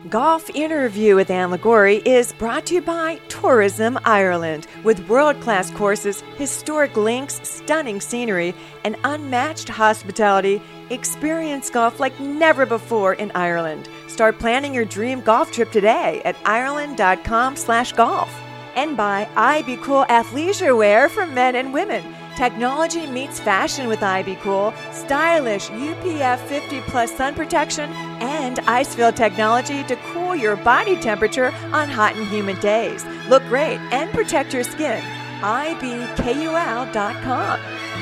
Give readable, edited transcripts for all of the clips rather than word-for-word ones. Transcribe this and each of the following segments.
Golf Interview with Anne Liguori is brought to you by Tourism Ireland. With world-class courses, historic links, stunning scenery, and unmatched hospitality, experience golf like never before in Ireland. Start planning your dream golf trip today at ireland.com/golf. And by IB Cool athleisure wear for men and women. Technology meets fashion with IB Cool. Stylish UPF 50+ sun protection and ice-filled technology to cool your body temperature on hot and humid days. Look great and protect your skin. IBKUL.com.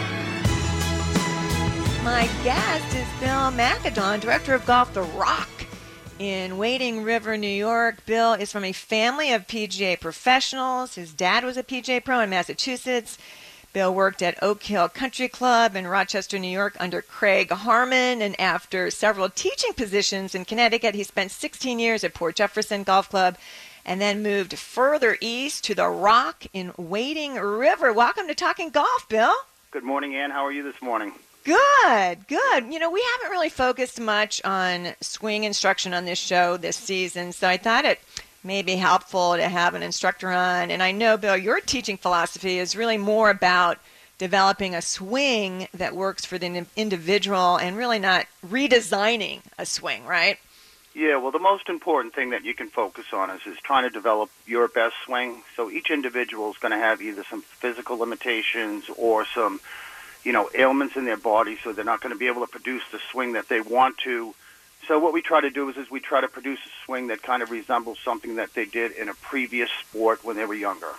My guest is Bill McAdon, Director of Golf The Rock in Wading River, New York. Bill is from a family of PGA professionals. His dad was a PGA pro in Massachusetts. Bill worked at Oak Hill Country Club in Rochester, New York under Craig Harmon, and after several teaching positions in Connecticut, he spent 16 years at Port Jefferson Golf Club and then moved further east to The Rock in Wading River. Welcome to Talking Golf, Bill. Good morning, Ann. How are you this morning? Good, good. You know, we haven't really focused much on swing instruction on this show this season, so I thought it may be helpful to have an instructor on. And I know, Bill, your teaching philosophy is really more about developing a swing that works for the individual and really not redesigning a swing, right? Yeah, well, the most important thing that you can focus on is trying to develop your best swing. So each individual is going to have either some physical limitations or some, ailments in their body, so they're not going to be able to produce the swing that they want to. So what we try to do is we try to produce a swing that kind of resembles something that they did in a previous sport when they were younger.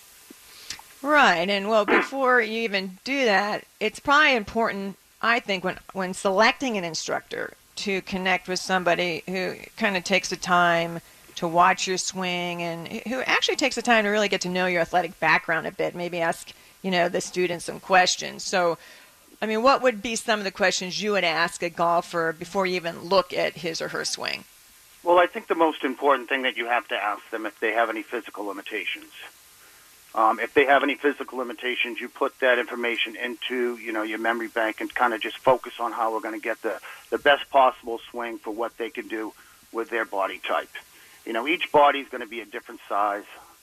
Right, and well, before you even do that, it's probably important, I think, when selecting an instructor to connect with somebody who kind of takes the time to watch your swing and who actually takes the time to really get to know your athletic background a bit, maybe ask, the student some questions. So, what would be some of the questions you would ask a golfer before you even look at his or her swing? Well, I think the most important thing that you have to ask them if they have any physical limitations. If they have any physical limitations, you put that information into, your memory bank and kind of just focus on how we're going to get the best possible swing for what they can do with their body type. Each body is going to be a different size,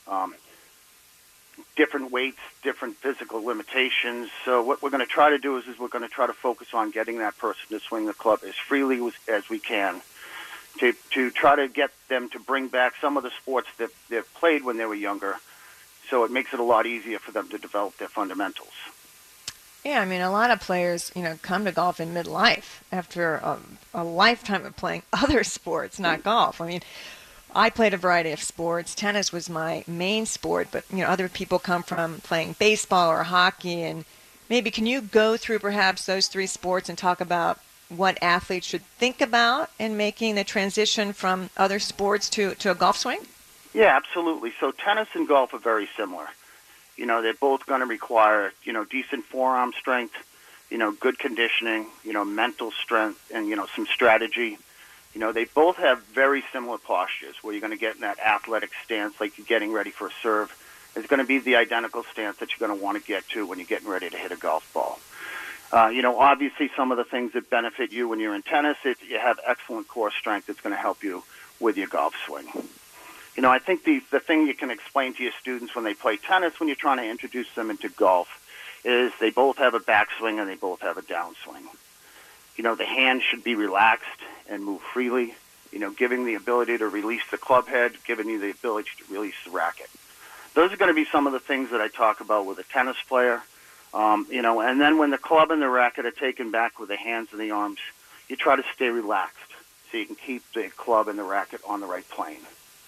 different weights, different physical limitations. So what we're going to try to do is we're going to try to focus on getting that person to swing the club as freely as we can to try to get them to bring back some of the sports that they've played when they were younger. So it makes it a lot easier for them to develop their fundamentals. Yeah, a lot of players, come to golf in midlife after a lifetime of playing other sports, not golf. I played a variety of sports. Tennis was my main sport, but other people come from playing baseball or hockey. And maybe can you go through perhaps those three sports and talk about what athletes should think about in making the transition from other sports to a golf swing? Yeah, absolutely. So tennis and golf are very similar. They're both going to require, decent forearm strength, good conditioning, mental strength, and, some strategy. They both have very similar postures where you're going to get in that athletic stance like you're getting ready for a serve. It's going to be the identical stance that you're going to want to get to when you're getting ready to hit a golf ball. Obviously some of the things that benefit you when you're in tennis, you have excellent core strength that's going to help you with your golf swing. I think the thing you can explain to your students when they play tennis, when you're trying to introduce them into golf, is they both have a backswing and they both have a downswing. The hand should be relaxed and move freely, giving the ability to release the club head, giving you the ability to release the racket. Those are going to be some of the things that I talk about with a tennis player. And then when the club and the racket are taken back with the hands and the arms, you try to stay relaxed so you can keep the club and the racket on the right plane.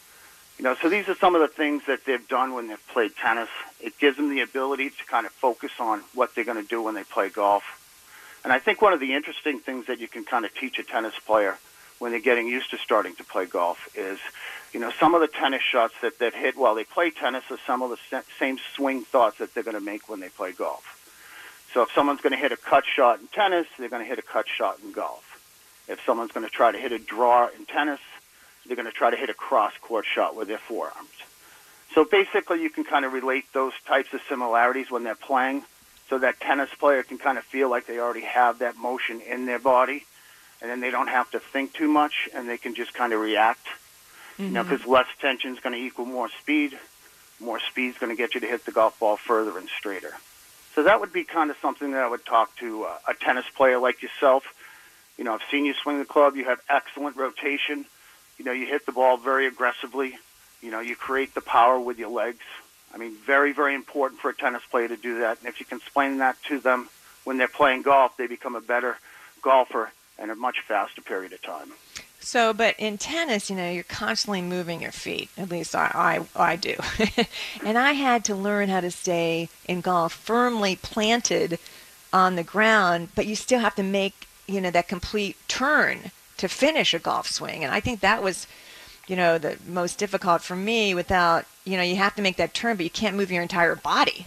So these are some of the things that they've done when they've played tennis. It gives them the ability to kind of focus on what they're going to do when they play golf. And I think one of the interesting things that you can kind of teach a tennis player when they're getting used to starting to play golf is, some of the tennis shots that they've hit while they play tennis are some of the same swing thoughts that they're going to make when they play golf. So if someone's going to hit a cut shot in tennis, they're going to hit a cut shot in golf. If someone's going to try to hit a draw in tennis, they're going to try to hit a cross-court shot with their forearms. So basically you can kind of relate those types of similarities when they're playing so that tennis player can kind of feel like they already have that motion in their body, and then they don't have to think too much, and they can just kind of react. You know, because less tension is going to equal more speed. More speed is going to get you to hit the golf ball further and straighter. So that would be kind of something that I would talk to a tennis player like yourself. You know, I've seen you swing the club. You have excellent rotation. You know, you hit the ball very aggressively. You know, you create the power with your legs. I mean, very, very important for a tennis player to do that. And if you can explain that to them when they're playing golf, they become a better golfer in a much faster period of time. So, but in tennis, you know, you're constantly moving your feet. At least I do. And I had to learn how to stay in golf firmly planted on the ground, but you still have to make, you know, that complete turn to finish a golf swing. And I think that was, you know, the most difficult for me without, you know, you have to make that turn, but you can't move your entire body.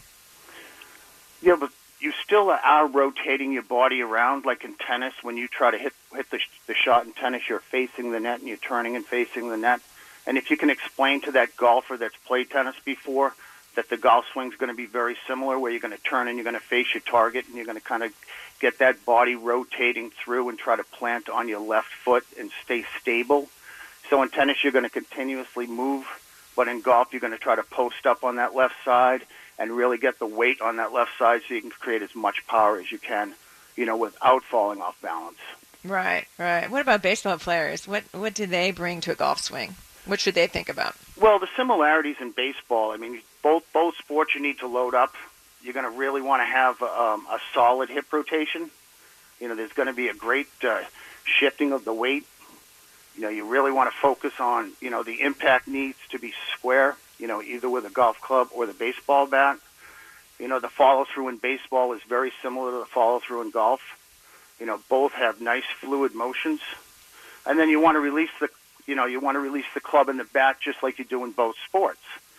Yeah, but you still are rotating your body around like in tennis. When you try to hit the shot in tennis, you're facing the net and you're turning and facing the net. And if you can explain to that golfer that's played tennis before that the golf swing is going to be very similar, where you're going to turn and you're going to face your target and you're going to kind of get that body rotating through and try to plant on your left foot and stay stable. So in tennis, you're going to continuously move, but in golf, you're going to try to post up on that left side and really get the weight on that left side so you can create as much power as you can, you know, without falling off balance. Right, right. What about baseball players? What do they bring to a golf swing? What should they think about? Well, the similarities in baseball, I mean, both sports you need to load up. You're going to really want to have a solid hip rotation. You know, there's going to be a great shifting of the weight. You know, you really want to focus on, you know, the impact needs to be square, you know, either with a golf club or the baseball bat. You know, the follow-through in baseball is very similar to the follow-through in golf. You know, both have nice fluid motions. And then you want to release the club and the bat just like you do in both sports.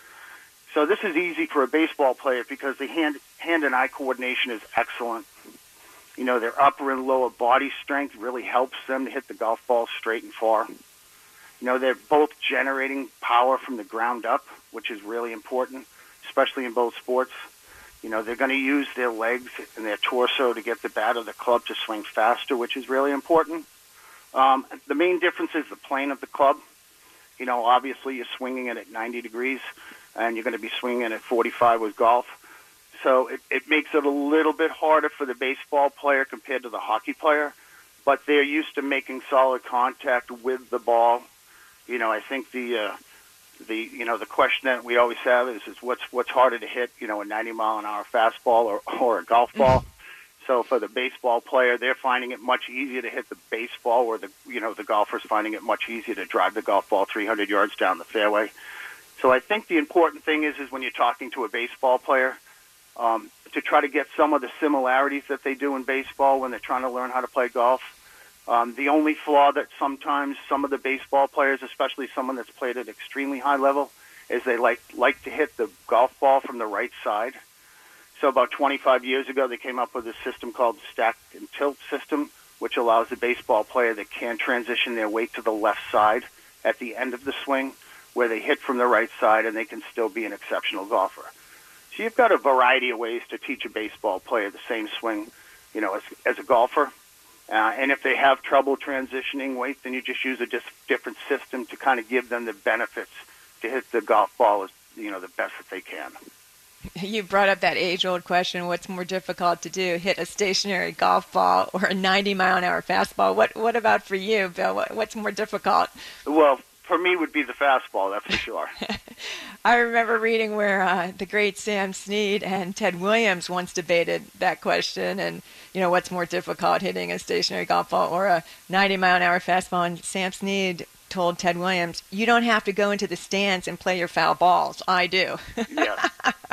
So this is easy for a baseball player because the hand and eye coordination is excellent. You know, their upper and lower body strength really helps them to hit the golf ball straight and far. You know, they're both generating power from the ground up, which is really important, especially in both sports. You know, they're going to use their legs and their torso to get the bat or the club to swing faster, which is really important. The main difference is the plane of the club. You know, obviously you're swinging it at 90 degrees, and you're going to be swinging at 45 with golf. So it makes it a little bit harder for the baseball player compared to the hockey player, but they're used to making solid contact with the ball. You know, I think the question that we always have is what's harder to hit, you know, a 90-mile-an-hour fastball or a golf ball. So for the baseball player, they're finding it much easier to hit the baseball, or the golfer's finding it much easier to drive the golf ball 300 yards down the fairway. So I think the important thing is when you're talking to a baseball player, to try to get some of the similarities that they do in baseball when they're trying to learn how to play golf. The only flaw that sometimes some of the baseball players, especially someone that's played at extremely high level, is they like to hit the golf ball from the right side. So about 25 years ago, they came up with a system called the stack and tilt system, which allows the baseball player that can transition their weight to the left side at the end of the swing, where they hit from the right side and they can still be an exceptional golfer. So you've got a variety of ways to teach a baseball player the same swing, you know, as a golfer. And if they have trouble transitioning weight, then you just use a different system to kind of give them the benefits to hit the golf ball as, you know, the best that they can. You brought up that age-old question, what's more difficult to do, hit a stationary golf ball or a 90-mile-an-hour fastball? What about for you, Bill? What's more difficult? Well, for me, would be the fastball, that's for sure. I remember reading where the great Sam Snead and Ted Williams once debated that question, and, you know, what's more difficult, hitting a stationary golf ball or a 90-mile-an-hour fastball? And Sam Snead told Ted Williams, you don't have to go into the stands and play your foul balls. I do. Yeah.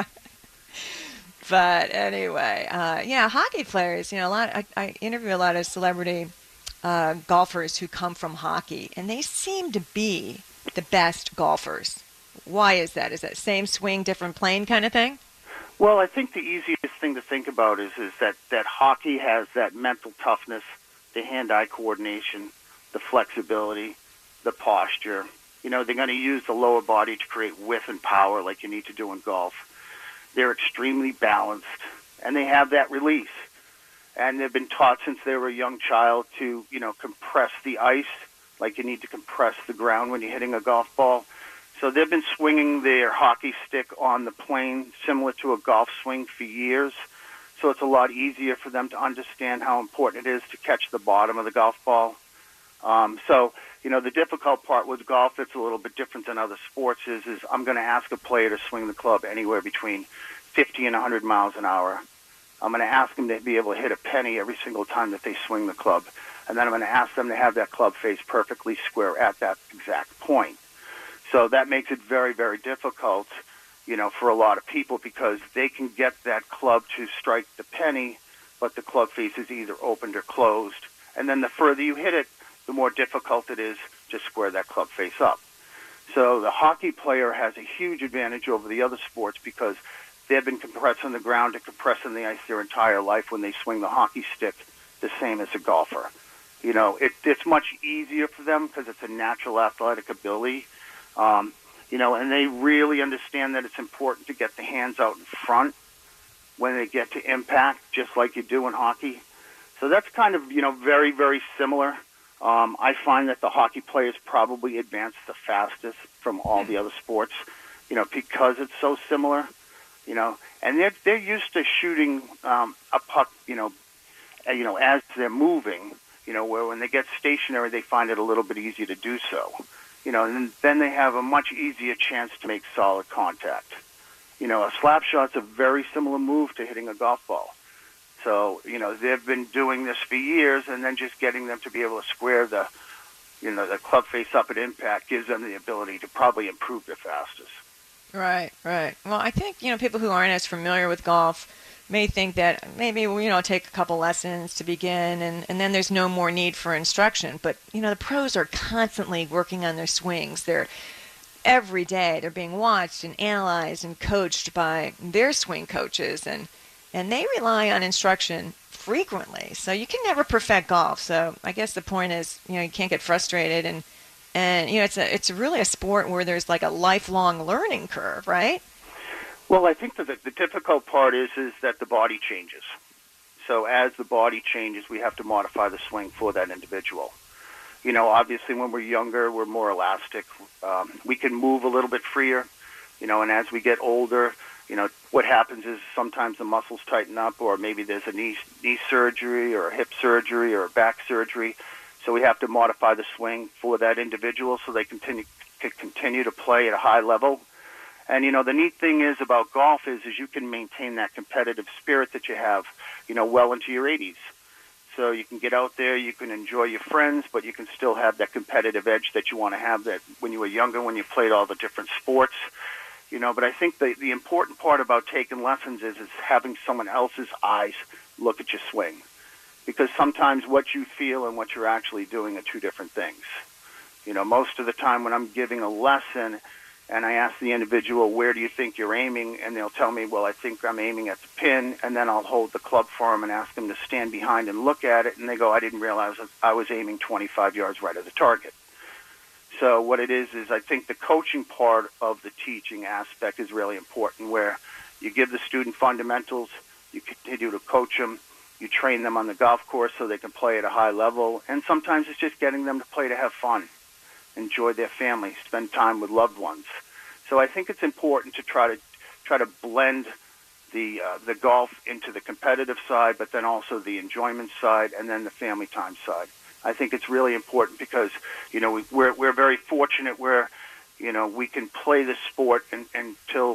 But anyway, hockey players, you know, I interview a lot of celebrity golfers who come from hockey, and they seem to be the best golfers. Why is that? Is that same swing, different plane kind of thing? Well, I think the easiest thing to think about is that hockey has that mental toughness, the hand-eye coordination, the flexibility, the posture. You know, they're going to use the lower body to create width and power like you need to do in golf. They're extremely balanced, and they have that release. And they've been taught since they were a young child to, you know, compress the ice like you need to compress the ground when you're hitting a golf ball. So they've been swinging their hockey stick on the plane similar to a golf swing for years. So it's a lot easier for them to understand how important it is to catch the bottom of the golf ball. The difficult part with golf, it's a little bit different than other sports, is I'm going to ask a player to swing the club anywhere between 50 and 100 miles an hour. I'm going to ask them to be able to hit a penny every single time that they swing the club. And then I'm going to ask them to have that club face perfectly square at that exact point. So that makes it very, very difficult, for a lot of people, because they can get that club to strike the penny, but the club face is either opened or closed. And then the further you hit it, the more difficult it is to square that club face up. So the hockey player has a huge advantage over the other sports because they've been compressing the ground and compressing the ice their entire life when they swing the hockey stick, the same as a golfer. It's much easier for them because it's a natural athletic ability. And they really understand that it's important to get the hands out in front when they get to impact, just like you do in hockey. So that's kind of, very, very similar. I find that the hockey players probably advance the fastest from all the other sports, because it's so similar, and they're used to shooting a puck, as they're moving, where when they get stationary, they find it a little bit easier to do so, and then they have a much easier chance to make solid contact. A slap shot's a very similar move to hitting a golf ball. So, they've been doing this for years, and then just getting them to be able to square the club face up at impact gives them the ability to probably improve their fastest. Right. Well, I think, people who aren't as familiar with golf may think that maybe, take a couple lessons to begin, and then there's no more need for instruction. But, the pros are constantly working on their swings. Every day they're being watched and analyzed and coached by their swing coaches, and they rely on instruction frequently. So you can never perfect golf. So I guess the point is, you can't get frustrated, and it's really a sport where there's like a lifelong learning curve, right? Well, I think that the difficult part is that the body changes. So as the body changes, we have to modify the swing for that individual. Obviously when we're younger, we're more elastic. We can move a little bit freer, and as we get older, what happens is sometimes the muscles tighten up, or maybe there's a knee surgery or a hip surgery or a back surgery. So we have to modify the swing for that individual so they continue to play at a high level. And, the neat thing is about golf is you can maintain that competitive spirit that you have, well into your 80s. So you can get out there, you can enjoy your friends, but you can still have that competitive edge that you want to have that when you were younger, when you played all the different sports. But I think the important part about taking lessons is having someone else's eyes look at your swing. Because sometimes what you feel and what you're actually doing are two different things. Most of the time when I'm giving a lesson and I ask the individual, where do you think you're aiming? And they'll tell me, well, I think I'm aiming at the pin. And then I'll hold the club for them and ask them to stand behind and look at it. And they go, I didn't realize I was aiming 25 yards right at the target. So what it is I think the coaching part of the teaching aspect is really important, where you give the student fundamentals, you continue to coach them, you train them on the golf course so they can play at a high level, and sometimes it's just getting them to play to have fun, enjoy their family, spend time with loved ones. So I think it's important to try to blend the golf into the competitive side, but then also the enjoyment side, and then the family time side. I think it's really important because, we're very fortunate where, we can play the sport until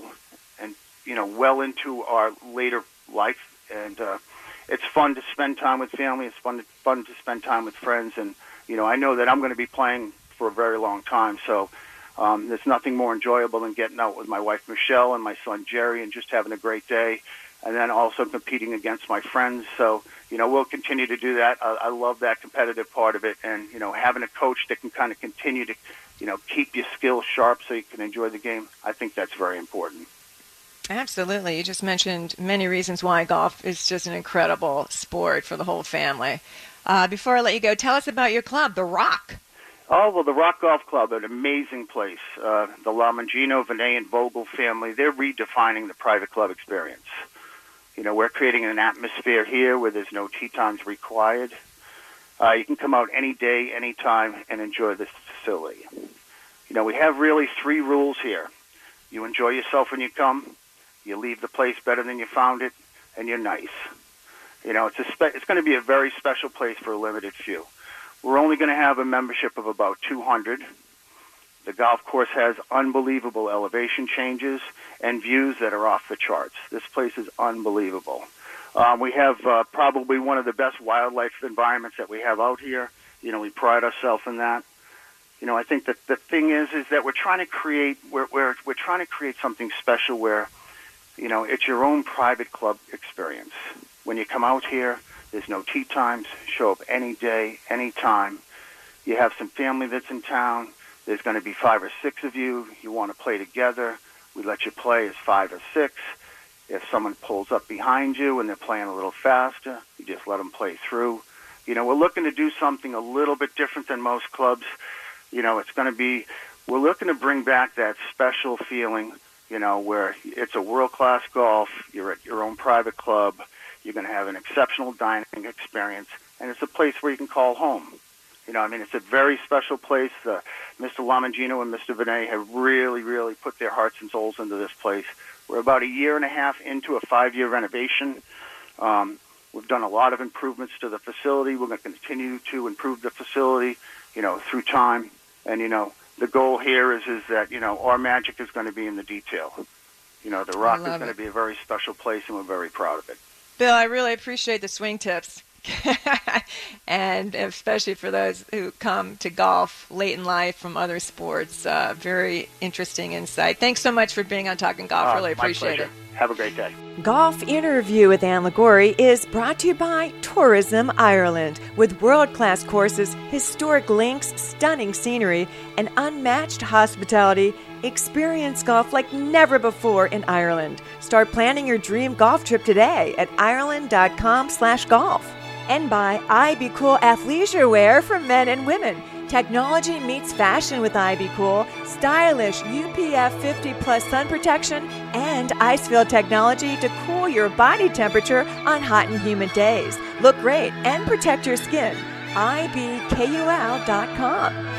well into our later life. And it's fun to spend time with family. It's fun to spend time with friends. And, I know that I'm going to be playing for a very long time. So there's nothing more enjoyable than getting out with my wife, Michelle, and my son, Jerry, and just having a great day. And then also competing against my friends. So, we'll continue to do that. I love that competitive part of it. And, having a coach that can kind of continue to, keep your skills sharp so you can enjoy the game, I think that's very important. Absolutely. You just mentioned many reasons why golf is just an incredible sport for the whole family. Before I let you go, tell us about your club, The Rock. Oh, well, the Rock Golf Club, an amazing place. The Lamangino, Vinay, and Vogel family, they're redefining the private club experience. We're creating an atmosphere here where there's no tee times required. You can come out any day, any time, and enjoy this facility. You know, we have really 3 rules here. You enjoy yourself when you come, you leave the place better than you found it, and you're nice. You know, it's going to be a very special place for a limited few. We're only going to have a membership of about 200. The golf course has unbelievable elevation changes and views that are off the charts. This place is unbelievable. We have probably one of the best wildlife environments that we have out here. You know, we pride ourselves in that. You know, I think that the thing is that we're trying to create we're trying to create something special where, you know, it's your own private club experience. When you come out here, there's no tee times. Show up any day, any time. You have some family that's in town. There's going to be 5 or 6 of you. You want to play together. We let you play as 5 or 6. If someone pulls up behind you and they're playing a little faster, you just let them play through. You know, we're looking to do something a little bit different than most clubs. You know, we're looking to bring back that special feeling, you know, where it's a world-class golf, you're at your own private club, you're going to have an exceptional dining experience, and it's a place where you can call home. You know, I mean, it's a very special place. Mr. Lamangino and Mr. Vinay have really, really put their hearts and souls into this place. We're about a year and a half into a 5-year renovation. We've done a lot of improvements to the facility. We're going to continue to improve the facility, you know, through time. And, you know, the goal here is that, you know, our magic is going to be in the detail. You know, the Rock is going to be a very special place, and we're very proud of it. Bill, I really appreciate the swing tips. And especially for those who come to golf late in life from other sports. Very interesting insight. Thanks so much for being on Talking Golf. Really appreciate it. Have a great day. Golf Interview with Anne Liguori is brought to you by Tourism Ireland. With world-class courses, historic links, stunning scenery, and unmatched hospitality, experience golf like never before in Ireland. Start planning your dream golf trip today at ireland.com/golf. And by IB Cool athleisure wear for men and women. Technology meets fashion with IB Cool. Stylish UPF 50+ sun protection and ice-field technology to cool your body temperature on hot and humid days. Look great and protect your skin. IBKUL.com.